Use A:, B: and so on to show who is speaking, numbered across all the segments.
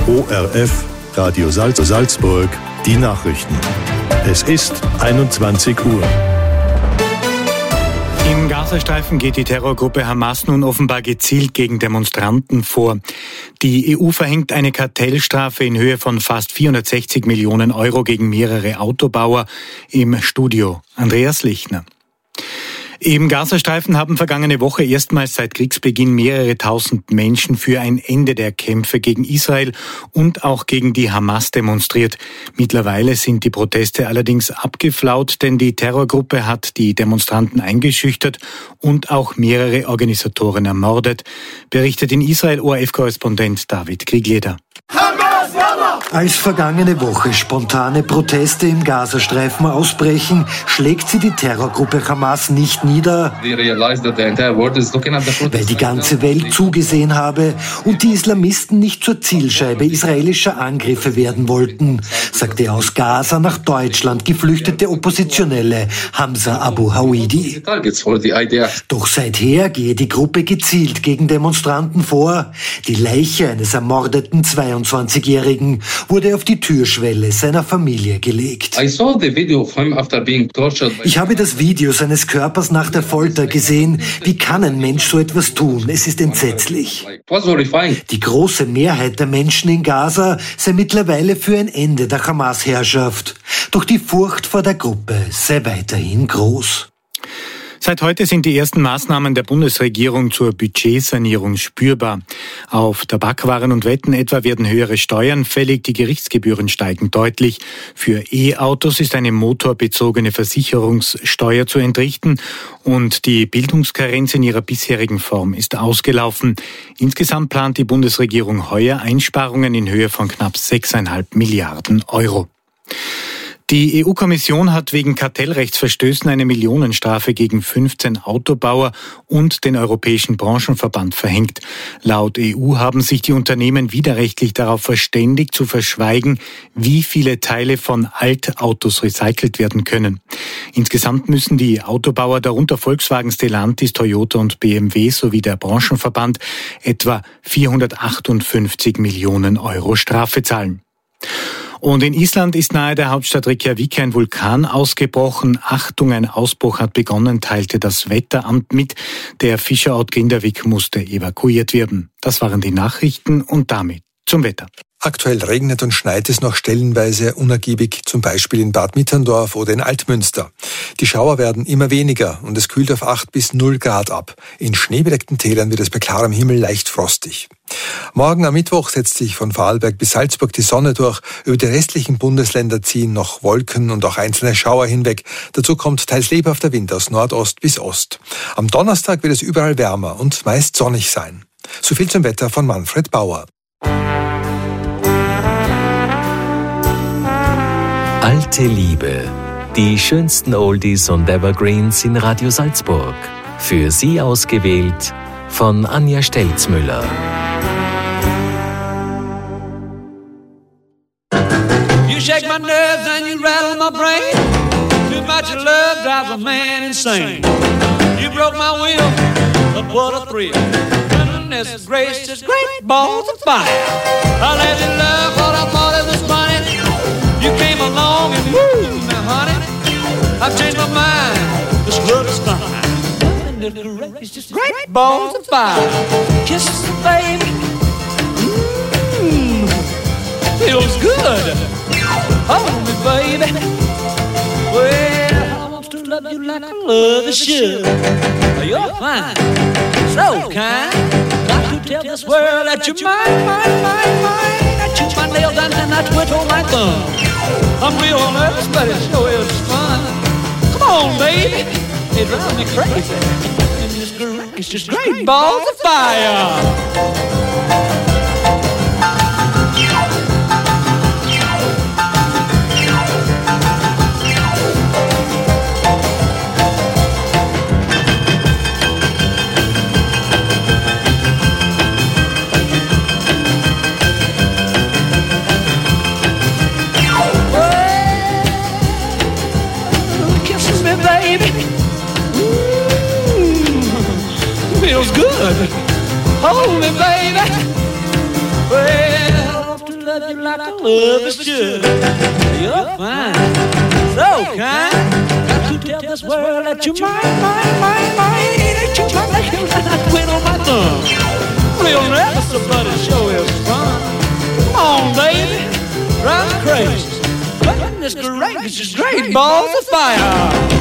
A: ORF, Radio Salzburg, die Nachrichten. Es ist 21 Uhr.
B: Im Gazastreifen geht die Terrorgruppe Hamas nun offenbar gezielt gegen Demonstranten vor. Die EU verhängt eine Kartellstrafe in Höhe von fast 460 Millionen Euro gegen mehrere Autobauer. Im Studio Andreas Lichner. Im Gazastreifen haben vergangene Woche erstmals seit Kriegsbeginn mehrere tausend Menschen für ein Ende der Kämpfe gegen Israel und auch gegen die Hamas demonstriert. Mittlerweile sind die Proteste allerdings abgeflaut, denn die Terrorgruppe hat die Demonstranten eingeschüchtert und auch mehrere Organisatoren ermordet, berichtet in Israel ORF-Korrespondent David Kriegleder.
C: Als vergangene Woche spontane Proteste im Gazastreifen ausbrechen, schlägt sie die Terrorgruppe Hamas nicht nieder, weil die ganze Welt zugesehen habe und die Islamisten nicht zur Zielscheibe israelischer Angriffe werden wollten, sagte aus Gaza nach Deutschland geflüchtete Oppositionelle Hamza Abu Hawidi. Doch seither gehe die Gruppe gezielt gegen Demonstranten vor. Die Leiche eines ermordeten 22-Jährigen wurde auf die Türschwelle seiner Familie gelegt. Ich habe das Video seines Körpers nach der Folter gesehen. Wie kann ein Mensch so etwas tun? Es ist entsetzlich. Die große Mehrheit der Menschen in Gaza sei mittlerweile für ein Ende der Hamas-Herrschaft. Doch die Furcht vor der Gruppe sei weiterhin groß.
B: Seit heute sind die ersten Maßnahmen der Bundesregierung zur Budgetsanierung spürbar. Auf Tabakwaren und Wetten etwa werden höhere Steuern fällig, die Gerichtsgebühren steigen deutlich. Für E-Autos ist eine motorbezogene Versicherungssteuer zu entrichten und die Bildungskarenz in ihrer bisherigen Form ist ausgelaufen. Insgesamt plant die Bundesregierung heuer Einsparungen in Höhe von knapp 6,5 Milliarden Euro. Die EU-Kommission hat wegen Kartellrechtsverstößen eine Millionenstrafe gegen 15 Autobauer und den Europäischen Branchenverband verhängt. Laut EU haben sich die Unternehmen widerrechtlich darauf verständigt, zu verschweigen, wie viele Teile von Altautos recycelt werden können. Insgesamt müssen die Autobauer, darunter Volkswagen, Stellantis, Toyota und BMW sowie der Branchenverband, etwa 458 Millionen Euro Strafe zahlen. Und in Island ist nahe der Hauptstadt Reykjavik ein Vulkan ausgebrochen. Achtung, ein Ausbruch hat begonnen, teilte das Wetteramt mit. Der Fischerort Grindavik musste evakuiert werden. Das waren die Nachrichten und damit zum Wetter.
D: Aktuell regnet und schneit es noch stellenweise unergiebig, zum Beispiel in Bad Mitterndorf oder in Altmünster. Die Schauer werden immer weniger und es kühlt auf 8 bis 0 Grad ab. In schneebedeckten Tälern wird es bei klarem Himmel leicht frostig. Morgen am Mittwoch setzt sich von Vorarlberg bis Salzburg die Sonne durch. Über die restlichen Bundesländer ziehen noch Wolken und auch einzelne Schauer hinweg. Dazu kommt teils lebhafter Wind aus Nordost bis Ost. Am Donnerstag wird es überall wärmer und meist sonnig sein. So viel zum Wetter von Manfred Bauer.
E: Alte Liebe. Die schönsten Oldies und Evergreens in Radio Salzburg. Für Sie ausgewählt von Anja Stelzmüller.
F: You shake my nerves and you rattle my brain. Too much love drives a man insane. You broke my will, but what a thrill. Goodness gracious, great balls of fire. I let you love what I thought it was funny. You came along and woo, now honey, I've changed my mind, this love is fine. Goodness gracious, great balls of fire. Kisses, baby, feels good. Hold me, baby. Well, I want to love you like I love you should. You're fine, so kind. Got to tell this world that you're mine, mine, mine, mine. I chew my nails and I twiddle my thumb. I'm real nervous, but it sure is fun. Come on, baby, it drives me crazy. It's just great balls of fire. Feels good. Hold me, baby. Well, I want to love you like I love is should. You're fine, so kind. Got to tell this world that you're mine. That you might like you like I quit on my thumb. Real never somebody show is fun. Come on, baby, drive me crazy. Goodness gracious, it's great balls of fire.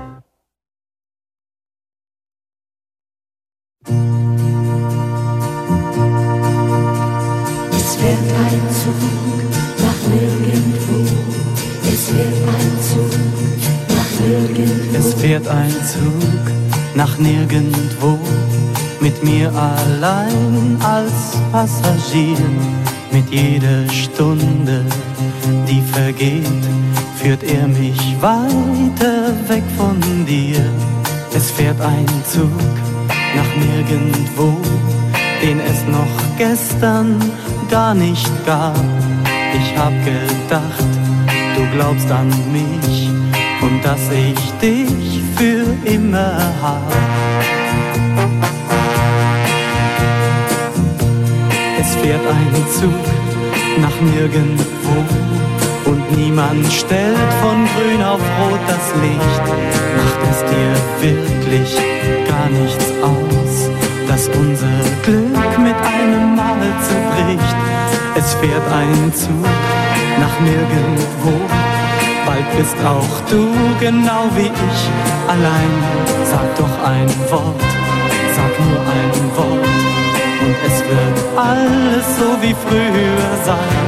G: Es fährt ein Zug nach nirgendwo, mit mir allein als Passagier. Mit jeder Stunde, die vergeht, führt er mich weiter weg von dir. Es fährt ein Zug nach nirgendwo, den es noch gestern gar nicht gab. Ich hab gedacht, du glaubst an mich und dass ich dich für immer hab. Es fährt ein Zug nach nirgendwo und niemand stellt von grün auf rot das Licht. Macht es dir wirklich gar nichts aus, dass unser Glück mit einem Mal zerbricht? Es fährt ein Zug nach nirgendwo, bald bist auch du genau wie ich allein. Sag doch ein Wort, sag nur ein Wort und es wird alles so wie früher sein.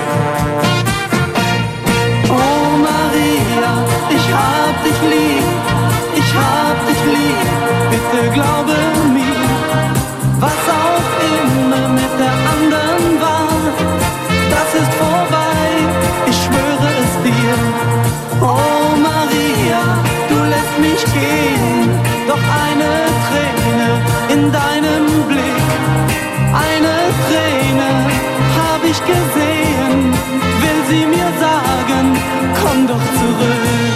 G: Oh Maria, ich hab dich lieb, ich hab dich lieb, bitte glaube mir, was auch immer mit der anderen war, das ist vorbei, ich schwöre es dir. Oh Maria, du lässt mich gehen, doch eine Träne in deinem Blick, eine Träne hab ich gesehen, will sie mir sagen, komm doch zurück.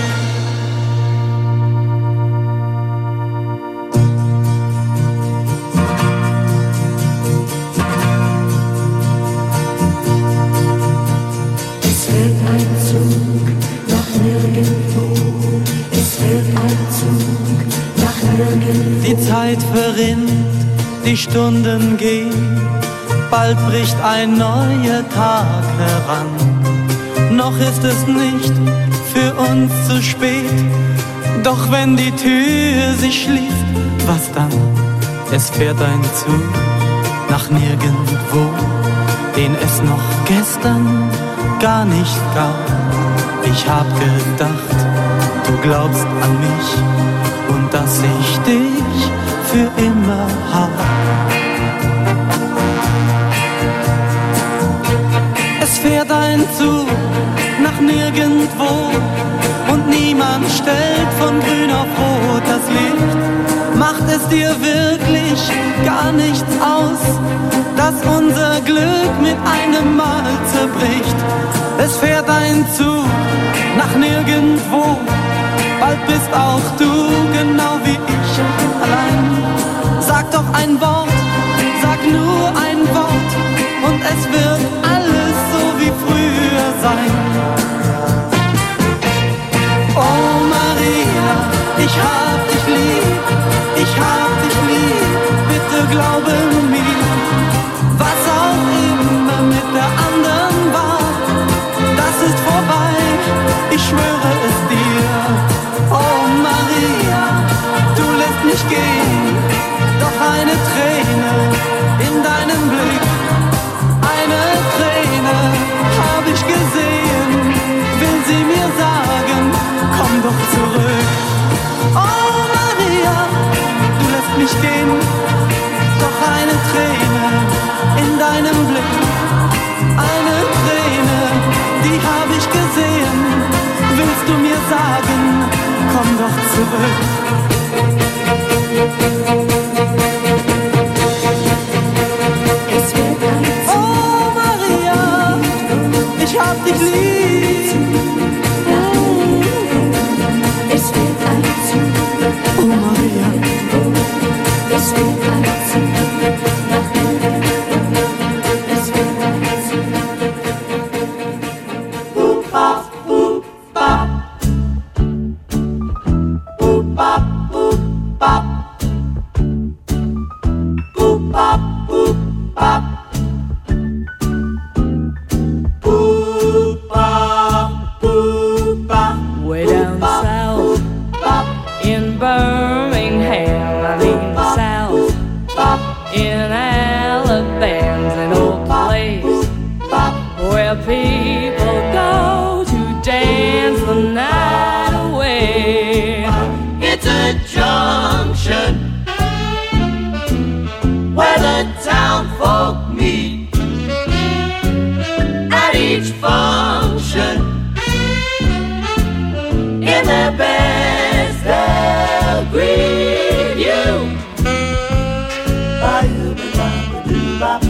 H: Es fährt ein Zug nach nirgendwo, es fährt ein Zug nach nirgendwo.
G: Die Zeit verrinnt, die Stunden gehen, bald bricht ein neuer Tag heran. Noch ist es nicht für uns zu spät, doch wenn die Tür sich schließt, was dann? Es fährt ein Zug nach nirgendwo, den es noch gestern gar nicht gab. Ich hab gedacht, du glaubst an mich und dass ich dich für immer hab. Es fährt ein Zug nach nirgendwo und niemand stellt von grün auf rot das Licht. Macht es dir wirklich gar nichts aus, dass unser Glück mit einem Mal zerbricht? Es fährt ein Zug nach nirgendwo, bald bist auch du genau wie ich allein. Sag doch ein Wort, sag nur ein Wort und es wird alles so wie früher sein. Oh Maria, ich hab dich lieb, ich hab dich lieb, bitte glaube mir, was auch immer mit der anderen war, das ist vorbei, ich schwöre es dir. Oh Maria, du lässt mich gehen, doch eine Träne in deinem Blick, eine Träne hab ich gesehen, will sie mir sagen, komm doch zurück. Oh Maria, du lässt mich gehen, doch eine Träne in deinem Blick, eine Träne, die hab ich gesehen, willst du mir sagen, komm doch zurück. Oh Maria, ich hab dich lieb.
H: Es fährt ein Zug.
G: Oh Maria,
H: Es fährt ein Zug nach nirgendwo. Es fährt ein Zug
I: where people go to dance the night away.
G: It's a junction where the town folk meet. At each function, in their best they'll greet you. Ba-doo-ba-da-ba-doo-bop,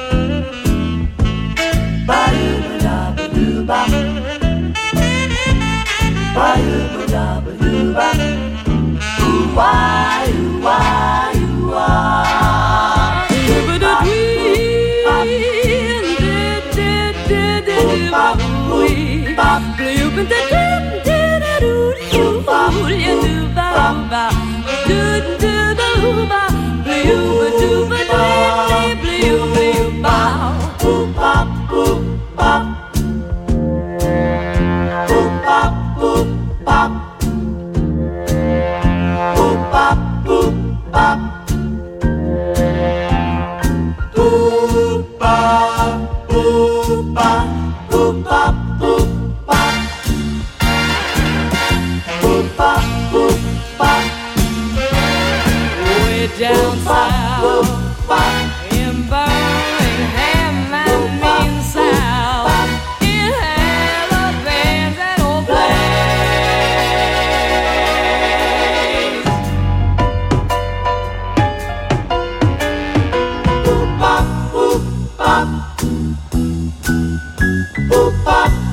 G: ba-doo-ba-da-ba-doo-bop, ba-doo-ba-da-ba-doo-bop. Ooh-wah, ooh-wah, ooh-wah.
I: Down south in Birmingham, I mean south in Alabama, that old place.
G: Boop bop, boop bop, boop bop.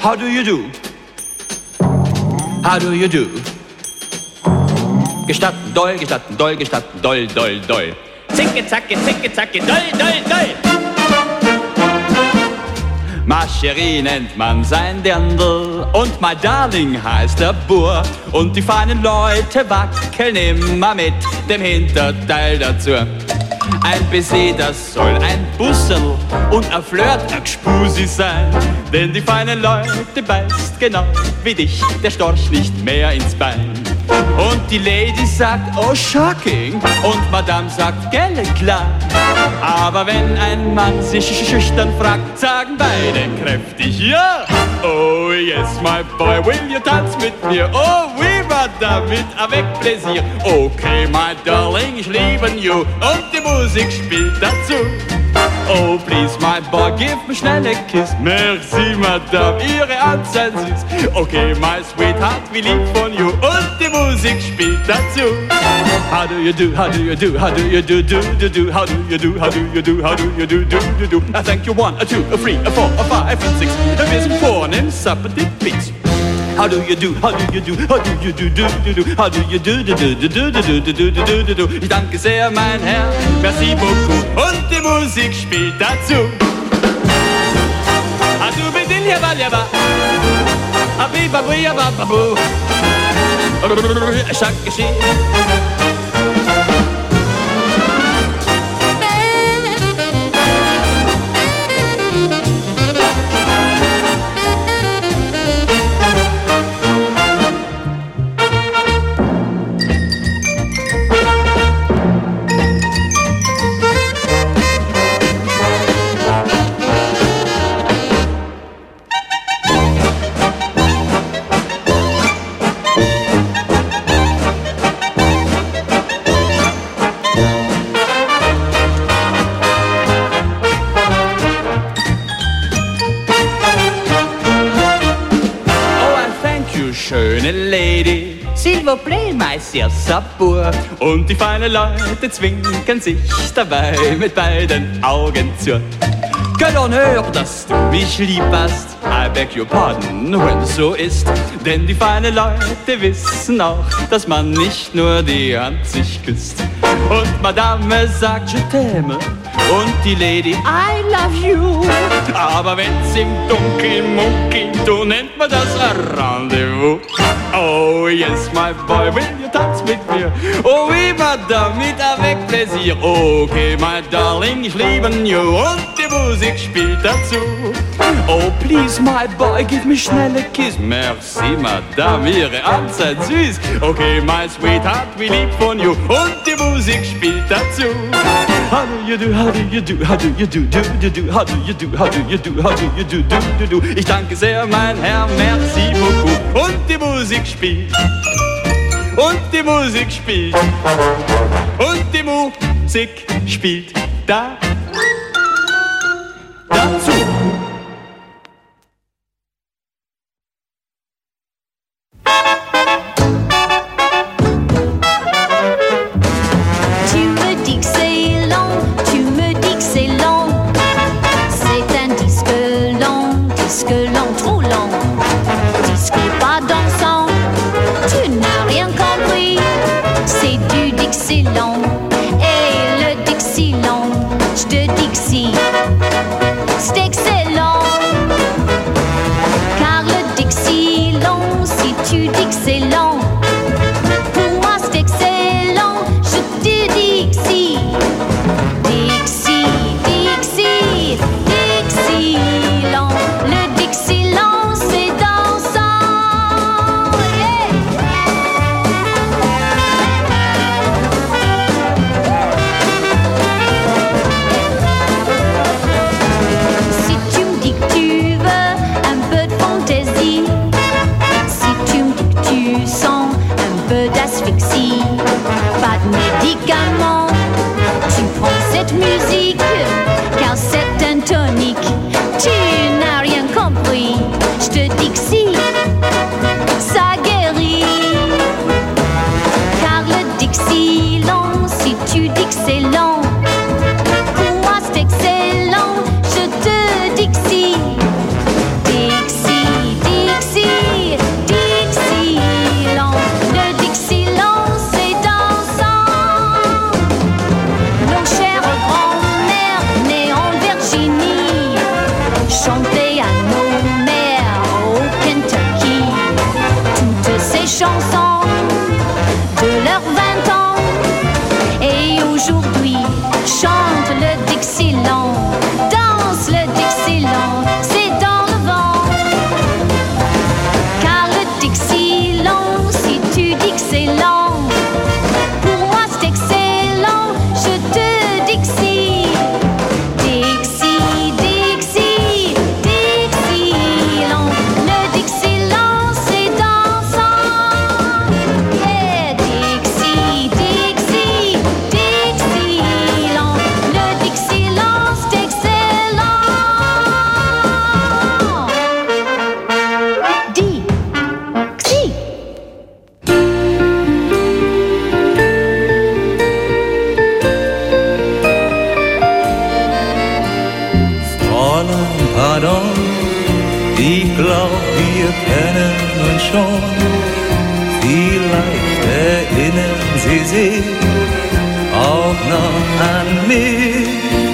F: how do you do? How do you do? Gestatten, doll, gestatten, doll, gestatten, doll, doll, doll. Zicke, zacke, doll, doll, doll. Ma Cherie nennt man sein Dirndl und my Darling heißt der Bur. Und die feinen Leute wackeln immer mit dem Hinterteil dazu. Ein Baiser, das soll ein Bussel und ein Flirt ein Gspusi sein. Denn die feinen Leute beißt genau wie dich der Storch nicht mehr ins Bein. Und die Lady sagt, oh shocking, und Madame sagt, gelle klar. Aber wenn ein Mann sich schüchtern fragt, sagen beide kräftig ja. Oh yes, my boy, will you dance mit mir? Oh oui, Madame, mit avec plaisir. Okay, my darling, ich liebe you. Und die Musik spielt dazu. Oh please, my boy, give me schnell a kiss. Merci, Madame, Ihre Art sei süß. Okay, my sweetheart, wie lieb von you. Und die Musik spielt dazu. How do you do, how do you do, how do you do, do, do, do, how do you do, how do you do, how do you do, do, do, do. I thank you 1, a 2, a 3, a 4, a 5, a 6. Wir sind vornehm, Suppity Beats. How do you do, how do you do, how do you do, do, do, do, how do you do, do, do, do, do, do, do, do, do, do, do. Ich danke sehr, mein Herr, merci beaucoup. Und die Musik spielt dazu. Adu bedin ya ba ya ba, abi babu ya ba babu. Shakashi. Schöne Lady, s'il vous plaît, my sehr Sabur. Und die feinen Leute zwinkern sich dabei mit beiden Augen zu. Quel Honneur, dass du mich lieb hast. I beg your pardon, wenn es so ist. Denn die feinen Leute wissen auch, dass man nicht nur die Hand sich küsst. Und Madame sagt, je t'aime. Und die Lady, I love you. Aber wenn's im Dunkeln munkelt, so nennt man das ein Rendezvous. Oh yes, my boy, will you dance mit mir? Oh oui, Madame, mit avec plaisir. Okay, my darling, ich liebe you. Und die Musik spielt dazu. Oh please, my boy, give me schnell a kiss. Merci, Madame, Ihre Art sei süß. Okay, my sweetheart, wie lieb von you. Und die Musik spielt dazu. How do you do, how do you do, how do you do, do, do, do, how do you do, how do you do, how do you do, do, do, do. Ich danke sehr, mein Herr, merci beaucoup. Und die Musik spielt. Und die Musik spielt. Und die Musik spielt da. Dazu.
J: aujourd'hui. Chante le Dixieland, danse le Dixieland, c'est dans le vent. Car le Dixieland, si tu dis que c'est lent, pour moi c'est excellent, je te Dixie. Dixie, Dixie, Dixieland, le Dixieland c'est dansant. Yeah, Dixie, Dixie, Dixieland, le Dixieland c'est excellent. Dixie.
F: Fräulein, pardon, ich glaub, wir kennen uns schon. Vielleicht erinnern Sie sich auch noch an mich.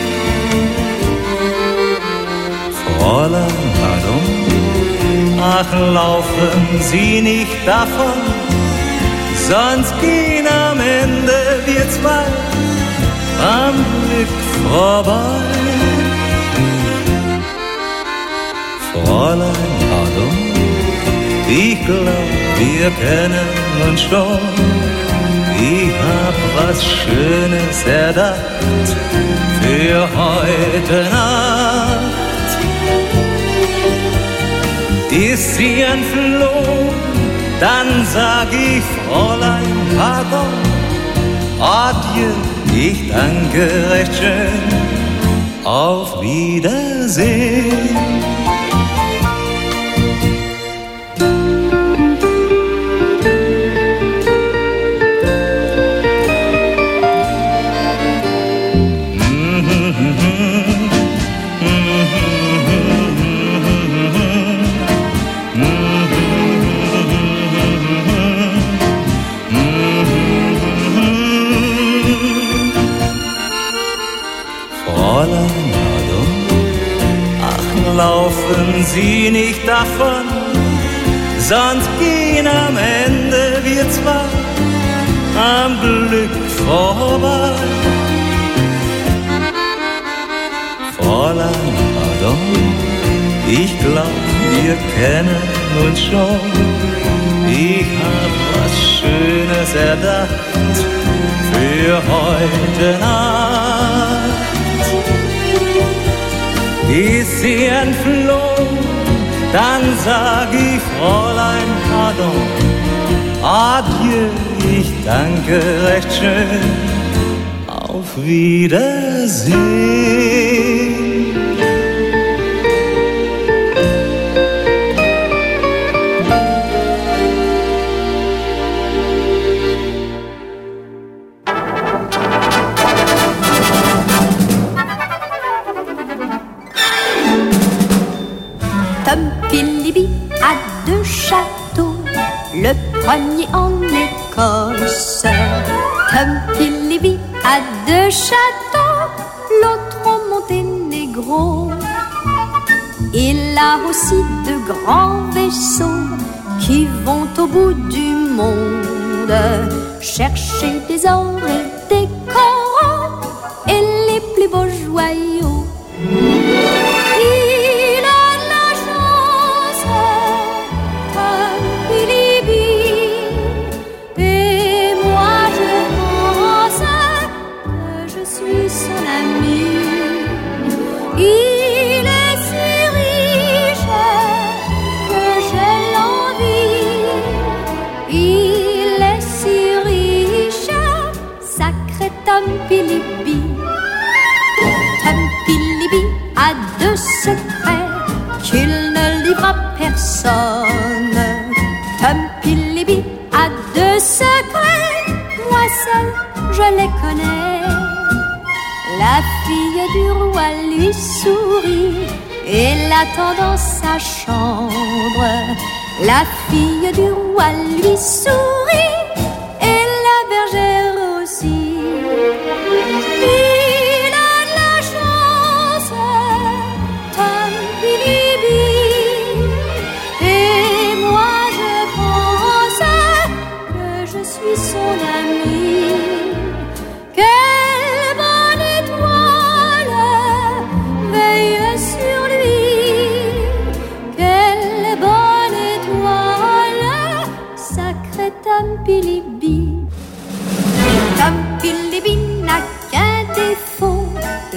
F: Fräulein, pardon, ach, laufen Sie nicht davon, sonst gehen am Ende wir zwei am Glück vorbei. Fräulein, pardon, ich glaub, wir kennen uns schon. Ich hab was Schönes erdacht für heute Nacht. Ist sie entflohen, dann sag ich Fräulein, pardon, adieu, ich danke recht schön, auf Wiedersehen. Fräulein, pardon, ach, laufen Sie nicht davon, sonst gehen am Ende wir zwei am Glück vorbei. Fräulein, pardon, ich glaub, wir kennen uns schon. Ich hab was Schönes erdacht für heute Nacht. Ist sie entflohen, dann sag ich Fräulein, pardon, adieu, ich danke recht schön, auf Wiedersehen.
J: Philippe a deux châteaux, le premier en Écosse. Tom Philippe a deux châteaux, l'autre au Monténégro. Il a aussi de grands vaisseaux qui vont au bout du monde chercher des ors et des coraux et les plus beaux joyaux. Philippe. Tom Philippe a deux secrets qu'il ne livre à personne. Tom Philippe a deux secrets, moi seul je les connais. La fille du roi lui sourit et l'attend dans sa chambre. La fille du roi lui sourit et la bergère aussi. Il a de la chance, Tom Philippe, et moi je pense que je suis son ami. Quel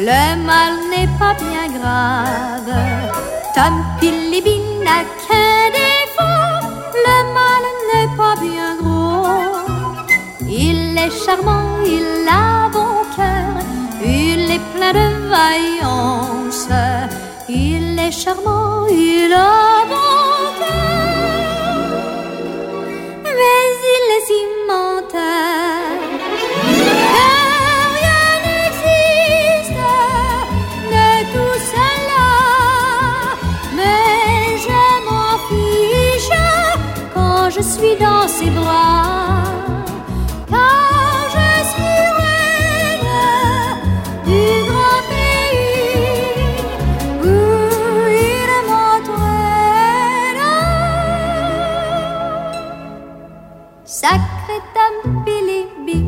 J: Le mal n'est pas bien grave. Tom Pilibin n'a qu'un défaut. Le mal n'est pas bien gros. Il est charmant, il a bon cœur. Il est plein de vaillance. Il est charmant, il a bon cœur. Mais il est si menteur que rien n'existe de tout cela. Mais je m'en fiche quand je suis dans ses bras. Car je suis reine du grand pays où il m'entraîne. Sacré Tom Bilibi.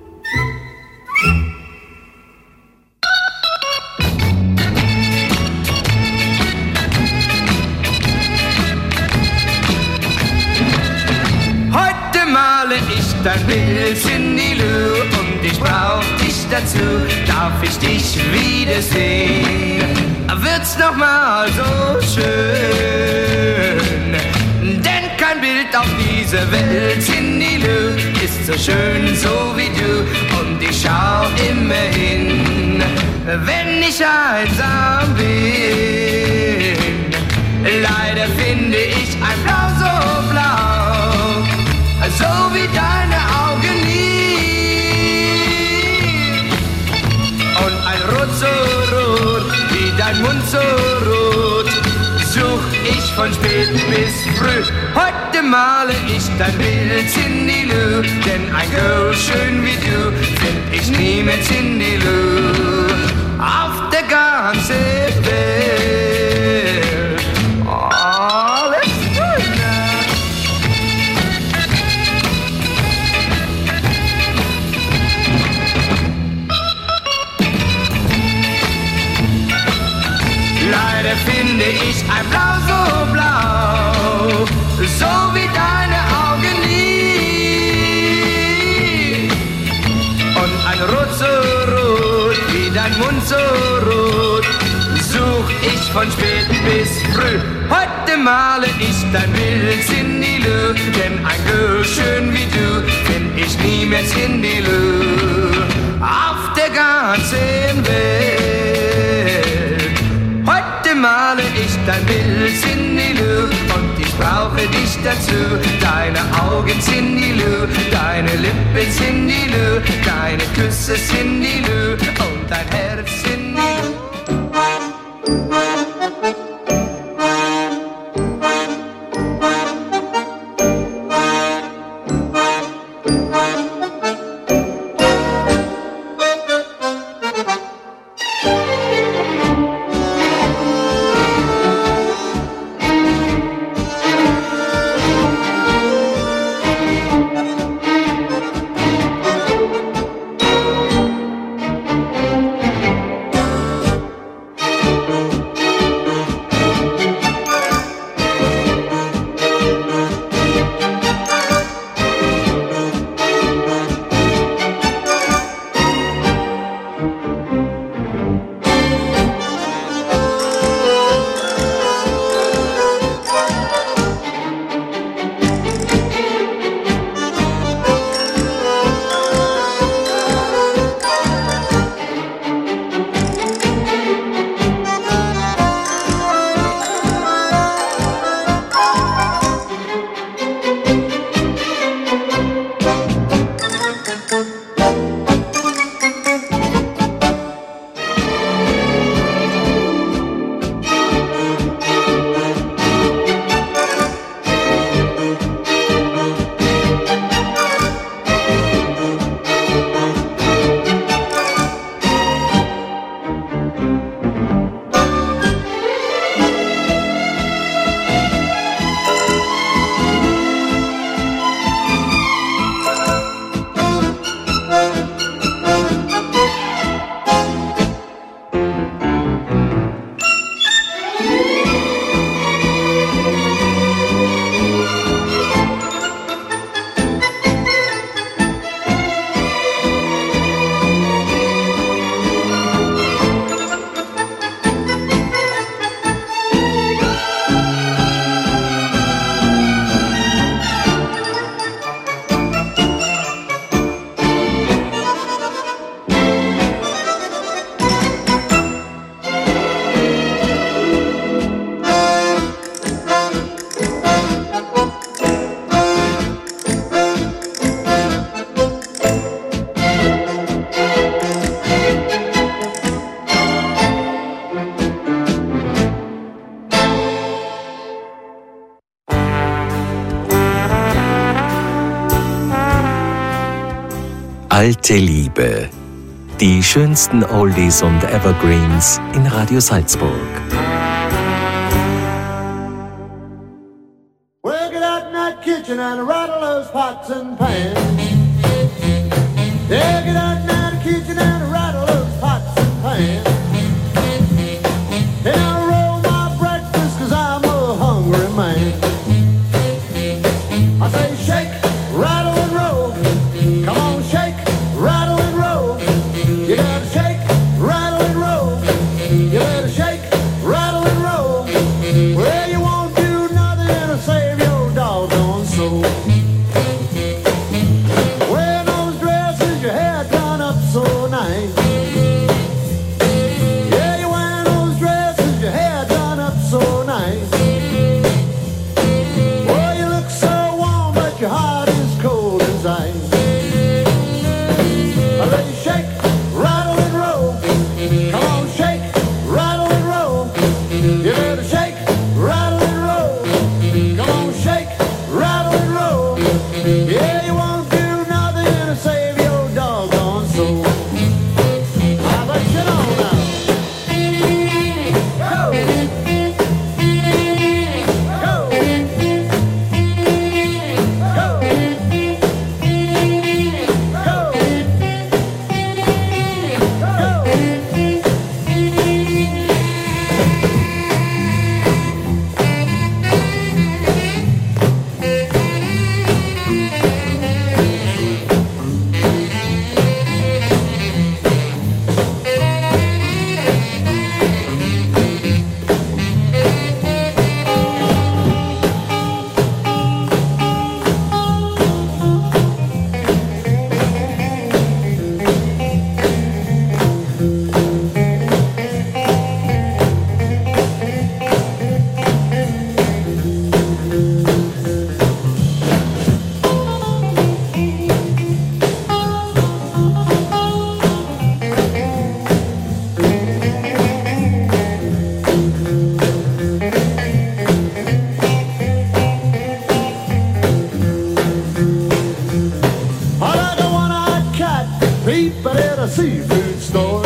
K: Heute male ich dein Bild, Cindy Lou, und ich brauch dich dazu. Darf ich dich wiedersehen? Wird's noch mal so schön? Denn kein Bild auf dieser Welt, Cindy Lou, ist so schön, so wie du. Und ich schau immer hin, wenn ich einsam bin. Leider finde ich ein Blau so blau, so wie deine Augen nie. Und ein Rot so rot, wie dein Mund so rot, such ich von spät bis früh. Heute male ich dein Bild, Cindy Lou, denn ein Girl schön wie du find ich nie mehr, Cindy Lou, auf der ganzen Welt. Oh, let's do it now. Leider finde ich ein Blau so blau, so wie deine Augen nie. Und ein Rot so rot, wie dein Mund so rot, such ich von spät bis früh. Heute male ich dein Bild, Cindy Lou, denn ein Girl schön wie du find ich nie mehr, Cindy Lou, auf der ganzen Welt. Heute male ich dein Bild, Cindy Lou, und ich brauche dich dazu. Deine Augen, Cindy Lou, deine Lippen, Cindy Lou, deine Küsse, Cindy Lou, und dein Herz, Cindy Lou.
E: Alte Liebe. Die schönsten Oldies und Evergreens in Radio Salzburg.
L: Well, get out in that kitchen and rattle those pots and pans. Yeah, get out in that kitchen and rattle those pots and pans. And I'll roll my breakfast 'cause I'm a hungry man. I say shake, rattle and roll. Come on, shake, rattle and roll. You gotta shake, rattle and roll. You better shake, rattle and roll. Well, you won't do nothing to save your doggone soul. Wear those dresses, your hair done up so nice. Yeah, you wear those dresses, your hair done up so nice. Well, you look so warm, but your heart is cold as ice. I say shake, rattle and roll. Come on, shake, rattle and roll. You better shake, rattle and roll. Come on, shake, rattle and roll. Yeah, you won't do nothing to save your doggone soul. How about you know now? Go! Go! I like a one-eyed cat peeping at a seafood store.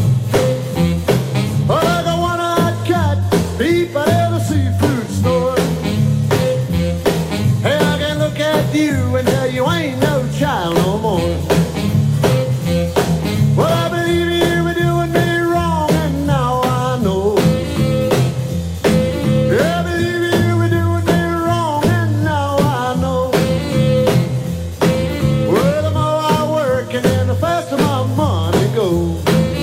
L: I like a one-eyed cat peeping at a seafood store. Hey, I can look at you and tell you ain't no child no more. Well, I believe you were doing me wrong and now I know. Yeah, I believe you were doing me wrong and now I know. Well, the more I work and then the faster my money goes.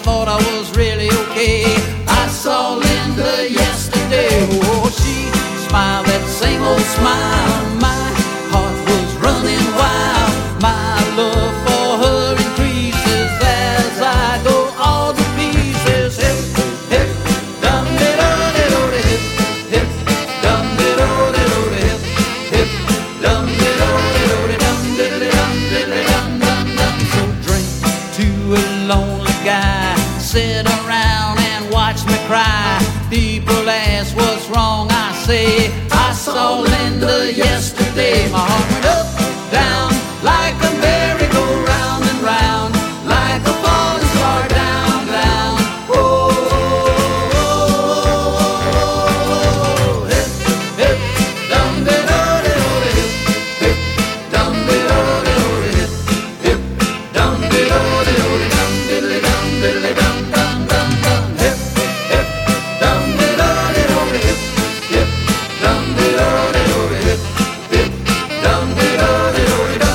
F: thought I was really okay. I saw Linda yesterday. Oh, she smiled that same old smile. My heart was running wild. My love for her increases as I go all to pieces. Hip, hip, dum de do de do de hip, hip, dum de do de do de hip, hip, dum de do de do de dum de de dum de de dum dum dum. So drink to a lonely guy, sit around and watch me cry. People ask what's wrong, I say I saw Linda yesterday. My heart went up, down, like a merry-go-round and round, like a falling star down, down. Oh, hip, hip, dum de do de do de hip, hip, dum de do de do de hip, hip, dum de do de do de dum diddly dum diddly dum dum dum dum. Hip, hip, dum de do de do de hip, hip, dum de do de do de hip, hip, dum de do de do de dum.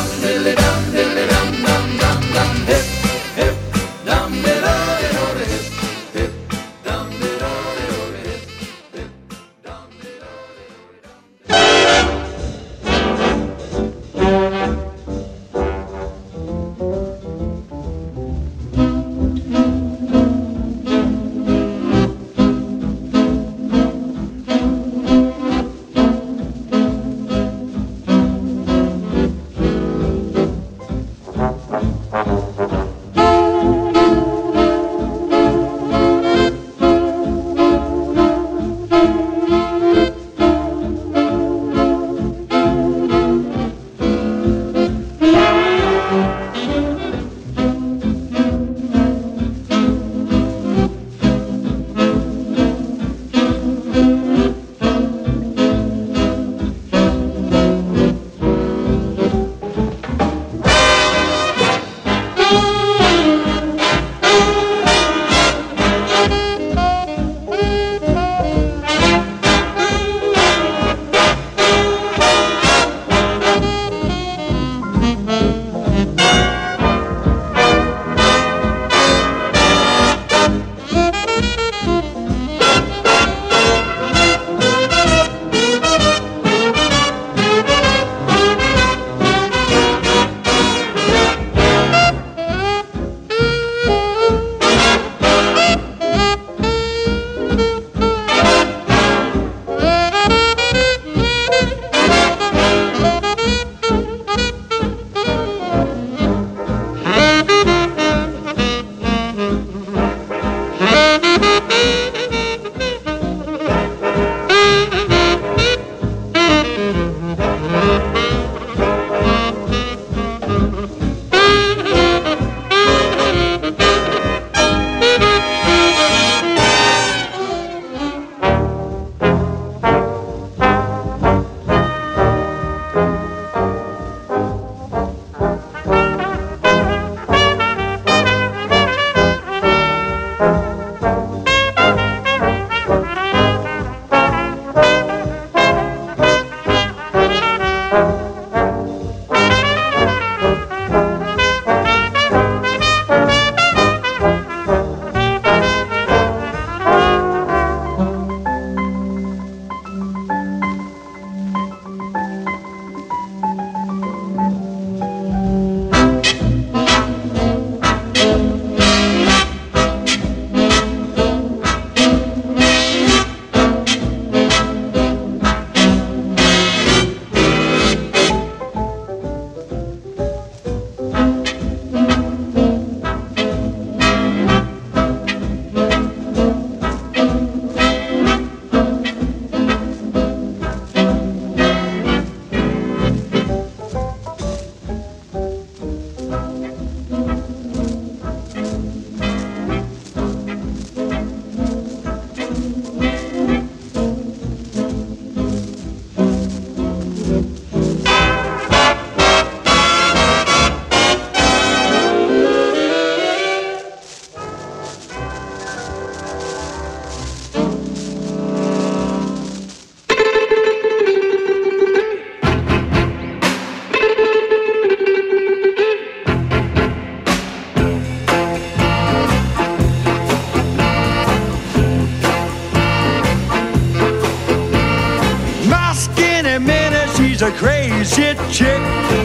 K: a crazy chick.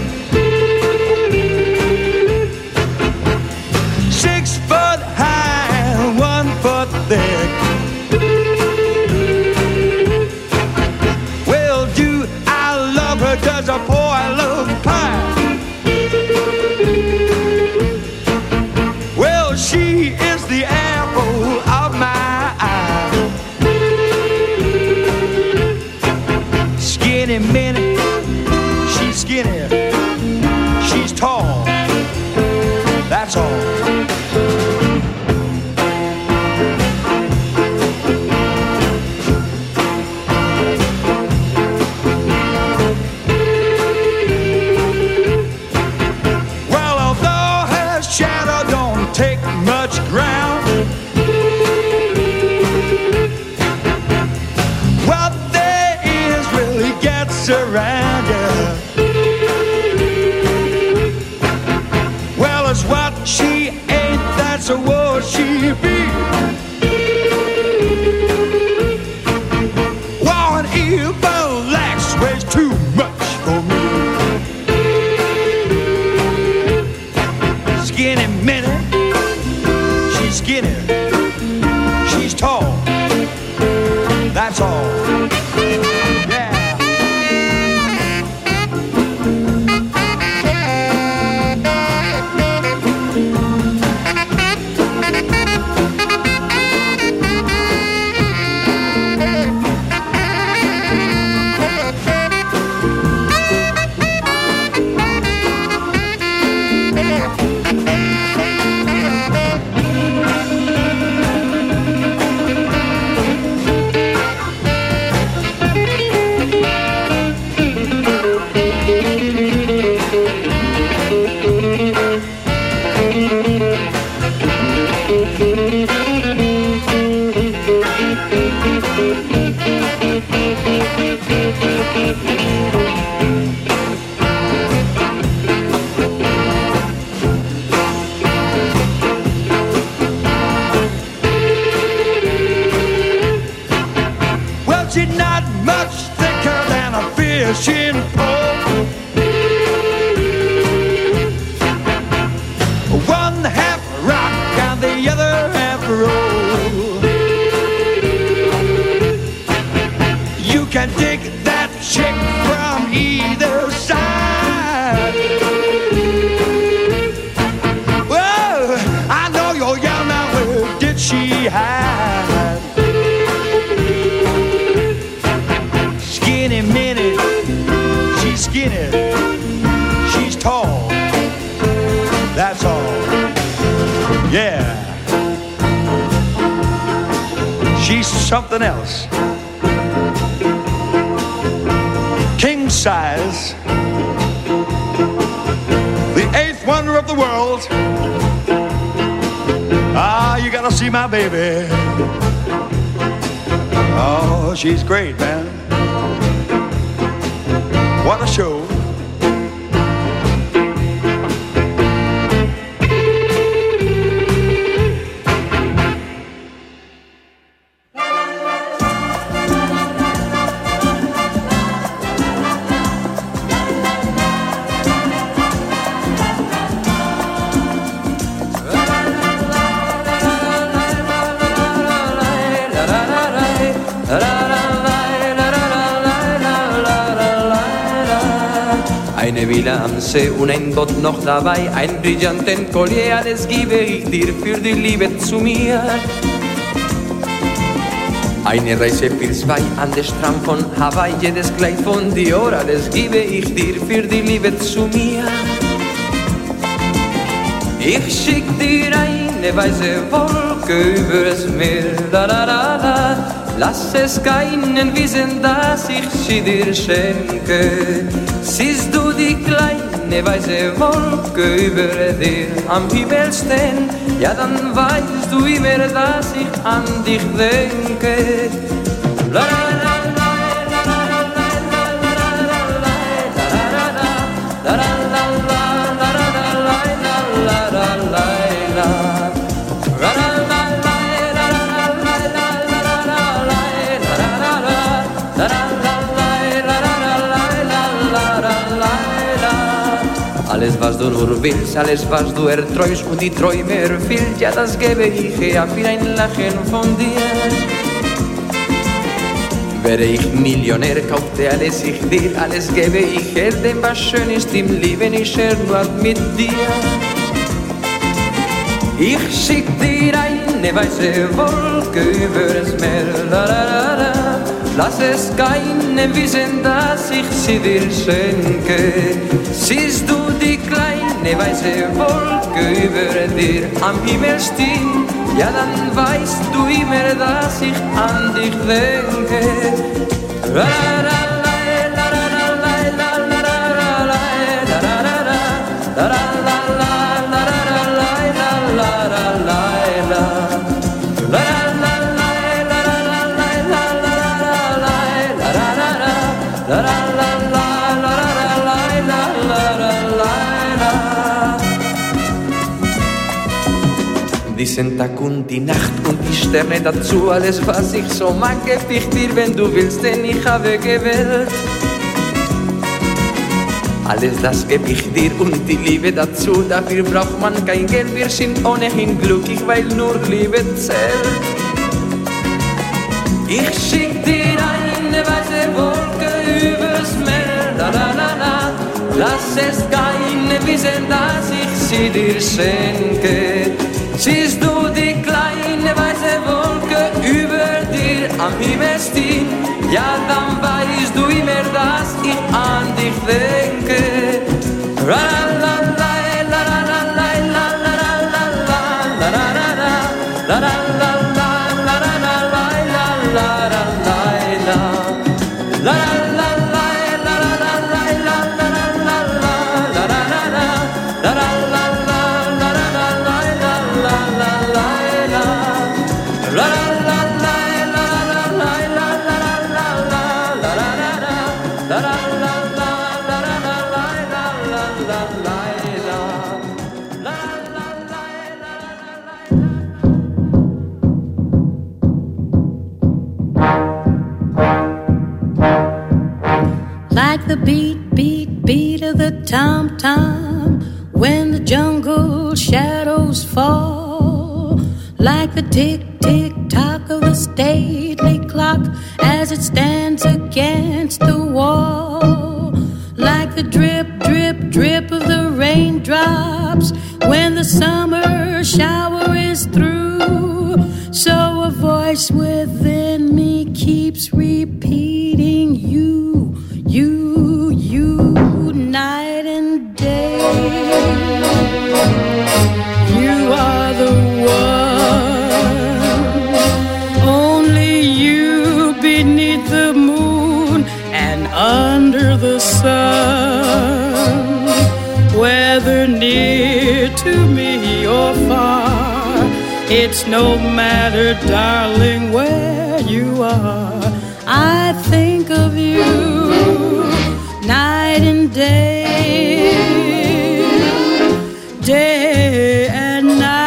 K: 6 foot high, 1 foot thick. Well, do I love her? Does a boy love pie? Well, she is the apple of my eye. Skinny minnie, she's skinny, she's tall, that's all. Well, although her shadow don't take much ground, what there is really gets around you. Well, it's what she ain't, that's what she be. One evil lax weighs too much for me. Skinny minnie, she's skinny, she's tall, that's all. Yeah. Well, she's not much thicker than a fishing pole. One half rock and the other half roll. You can dig that chick from either side. Whoa, I know you're young now, where did she hide? Skinny minnie, she's skinny, she's tall, that's all. Yeah, she's something else. King size, the 8th wonder of the world. Ah, you gotta see my baby. Oh, she's great, man. What a show.
M: Eine Villa am See und ein Boot noch dabei, ein brillanten Collier, alles gebe ich dir für die Liebe zu mir. Eine Reise für 2 an der Strand von Hawaii, jedes Kleid von Dior, alles gebe ich dir für die Liebe zu mir. Ich schick dir eine weiße Wolke übers Meer, da da da da. Lass es keinen wissen, dass ich sie dir schenke. Siehst du die kleine weiße Wolke über dir am Himmel stehen? Ja, dann weißt du immer, dass ich an dich denke. La, la, la, la, la, la, la, la, la, la, la, la, la, du nur willst, alles was du erträumst und die Träume erfüllt, ja das gebe ich her für ein Lachen von dir. Wäre ich Millionär, kaufte alles ich dir, alles gebe ich her, denn was schön ist im Leben, ich share nur mit dir. Ich schick dir eine weiße Wolke übers Meer, la la la la. Lass es keinen wissen, dass ich sie dir schenke. Siehst du die kleine weiße Wolke über dir am Himmel stehen, ja dann weißt du immer, dass ich an dich denke. La la la. Diesen Tag und die Nacht und die Sterne dazu, alles was ich so mag, geb ich dir, wenn du willst, denn ich habe gewählt. Alles das geb ich dir und die Liebe dazu, dafür braucht man kein Geld, wir sind ohnehin glücklich, weil nur Liebe zählt. Ich schick dir eine weiße Wolke übers Meer, la la la la. Lass es keine wissen, dass ich sie dir schenke. Siehst du die kleine weiße Wolke über dir am Himmel stehen, ja dann weißt du immer, dass ich an dich denke. La la la la la la la la la la la la la la
N: the beat, beat, beat of the tom-tom when the jungle shadows fall, like the tick-tick-tock of the stately clock as it stands against the wall, like the drip, drip, drip of the raindrops when the summer shower is through. So a voice within me keeps repeating you, you, you, night and day. You are the one, only you beneath the moon and under the sun. Whether near to me or far, it's no matter, darling, where you are. I think of you night and day, day and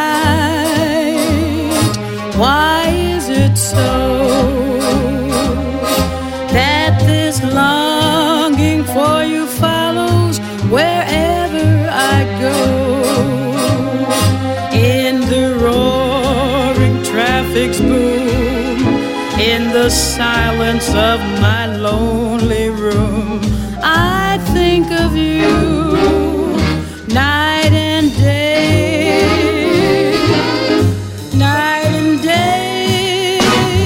N: night. Why is it so that this longing for you follows wherever I go? In the roaring traffic's boom, in the silence of my lonely room, I think of you night and day, night and day.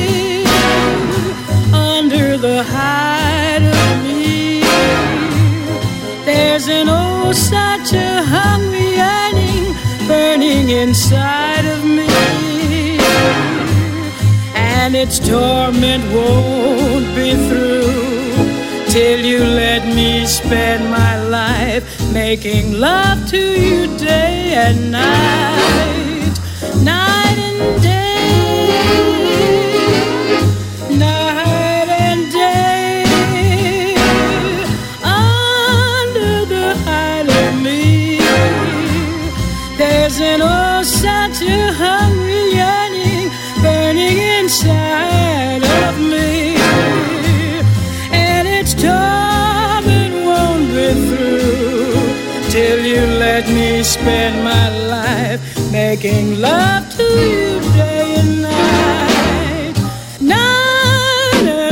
N: Under the hide of me, there's an oh such a hungry yearning burning inside of me, and its torment won't be through till you let me spend my life making love to you day and night, night and day, night and day. Under the hide of me, there's an oh such a hungry yearning burning inside of me, and its torment won't be through till you let spend my life making love to you day and night, night and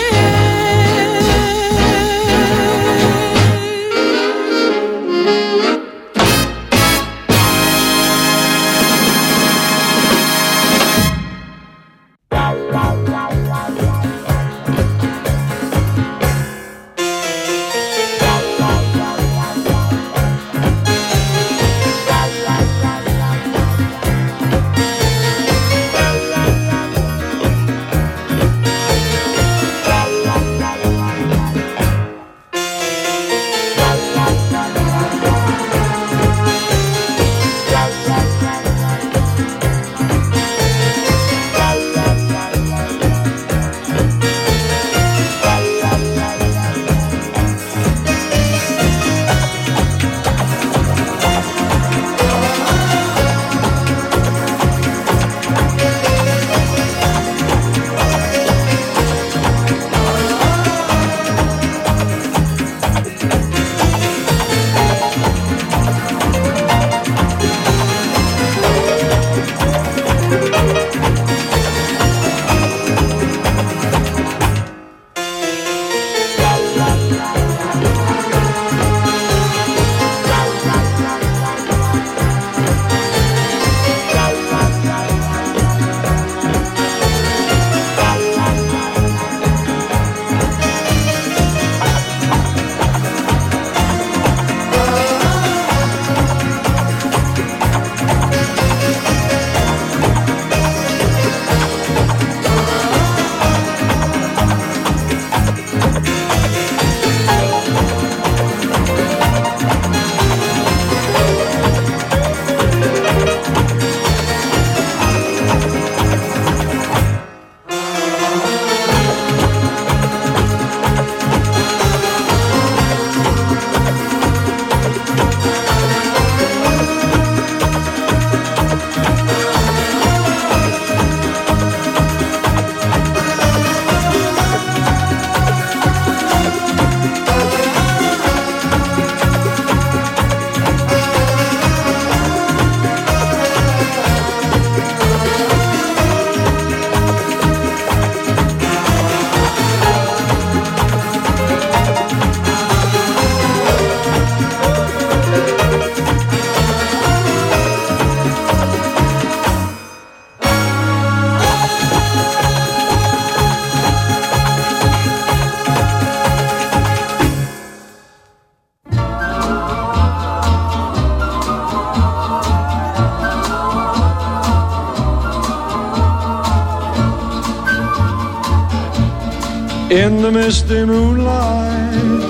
O: in the misty moonlight,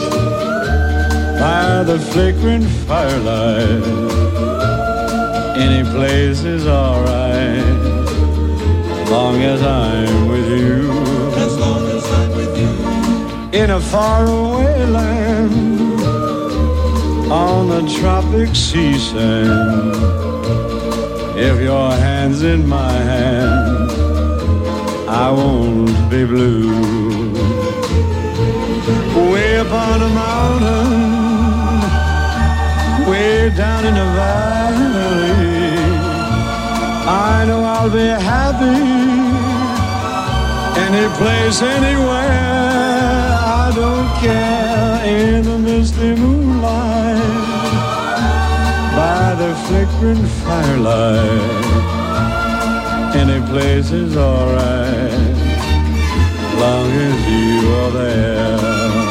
O: by the flickering firelight. Any place is alright, long as I'm with you. As long as I'm with you. In a faraway land, on the tropic sea sand. If your hand's in my hand, I won't be blue. Way up on a mountain, way down in the valley, I know I'll be happy. Any place, anywhere, I don't care. In the misty moonlight, by the flickering firelight, any place is alright, long as you are there.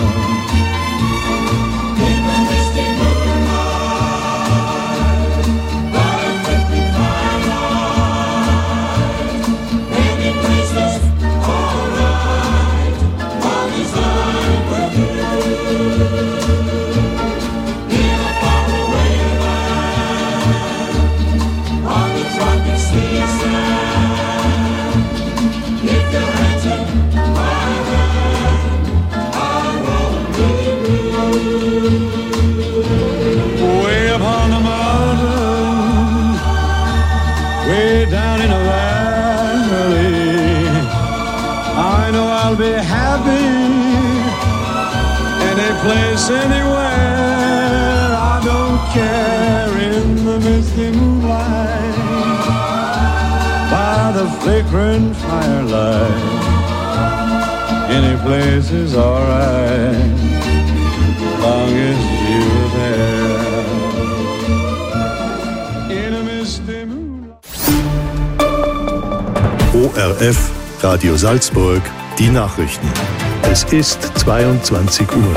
O: I'll be happy any place, anywhere. I don't care. In the the flickering firelight. Any place is alright, long as you're there. In a misty moonlight.
A: ORF Radio Salzburg, die Nachrichten. Es ist 22 Uhr.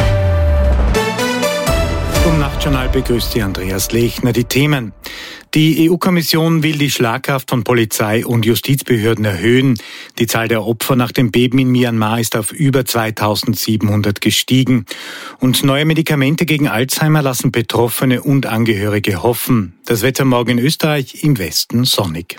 B: Zum Nachtjournal begrüßt Sie Andreas Lechner. Die Themen. Die EU-Kommission will die Schlagkraft von Polizei und Justizbehörden erhöhen. Die Zahl der Opfer nach dem Beben in Myanmar ist auf über 2700 gestiegen. Und neue Medikamente gegen Alzheimer lassen Betroffene und Angehörige hoffen. Das Wetter morgen in Österreich, im Westen sonnig.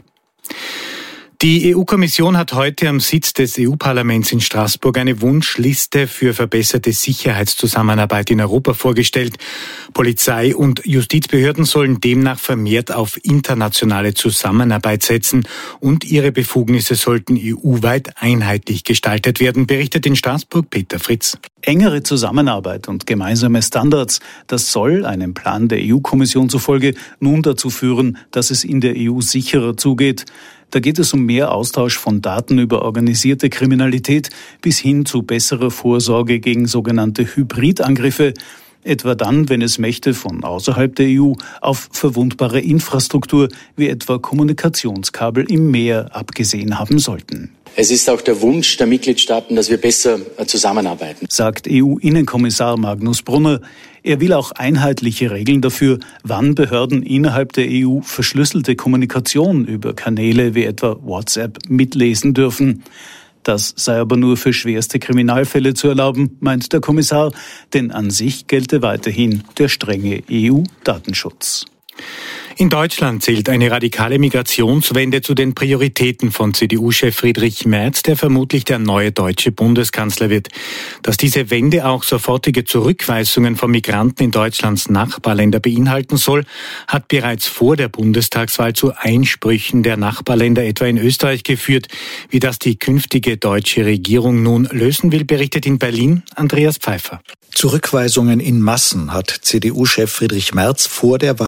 B: Die EU-Kommission hat heute am Sitz des EU-Parlaments in Straßburg eine Wunschliste für verbesserte Sicherheitszusammenarbeit in Europa vorgestellt. Polizei und Justizbehörden sollen demnach vermehrt auf internationale Zusammenarbeit setzen und ihre Befugnisse sollten EU-weit einheitlich gestaltet werden, berichtet in Straßburg Peter Fritz.
P: Engere Zusammenarbeit und gemeinsame Standards, das soll einem Plan der EU-Kommission zufolge nun dazu führen, dass es in der EU sicherer zugeht. Da geht es um mehr Austausch von Daten über organisierte Kriminalität bis hin zu besserer Vorsorge gegen sogenannte Hybridangriffe, etwa dann, wenn es Mächte von außerhalb der EU auf verwundbare Infrastruktur wie etwa Kommunikationskabel im Meer abgesehen haben sollten.
Q: Es ist auch der Wunsch der Mitgliedstaaten, dass wir besser zusammenarbeiten,
P: sagt EU-Innenkommissar Magnus Brunner. Er will auch einheitliche Regeln dafür, wann Behörden innerhalb der EU verschlüsselte Kommunikation über Kanäle wie etwa WhatsApp mitlesen dürfen. Das sei aber nur für schwerste Kriminalfälle zu erlauben, meint der Kommissar, denn an sich gelte weiterhin der strenge EU-Datenschutz.
B: In Deutschland zählt eine radikale Migrationswende zu den Prioritäten von CDU-Chef Friedrich Merz, der vermutlich der neue deutsche Bundeskanzler wird. Dass diese Wende auch sofortige Zurückweisungen von Migranten in Deutschlands Nachbarländer beinhalten soll, hat bereits vor der Bundestagswahl zu Einsprüchen der Nachbarländer etwa in Österreich geführt. Wie das die künftige deutsche Regierung nun lösen will, berichtet in Berlin Andreas Pfeiffer.
R: Zurückweisungen in Massen hat CDU-Chef Friedrich Merz vor der Wahl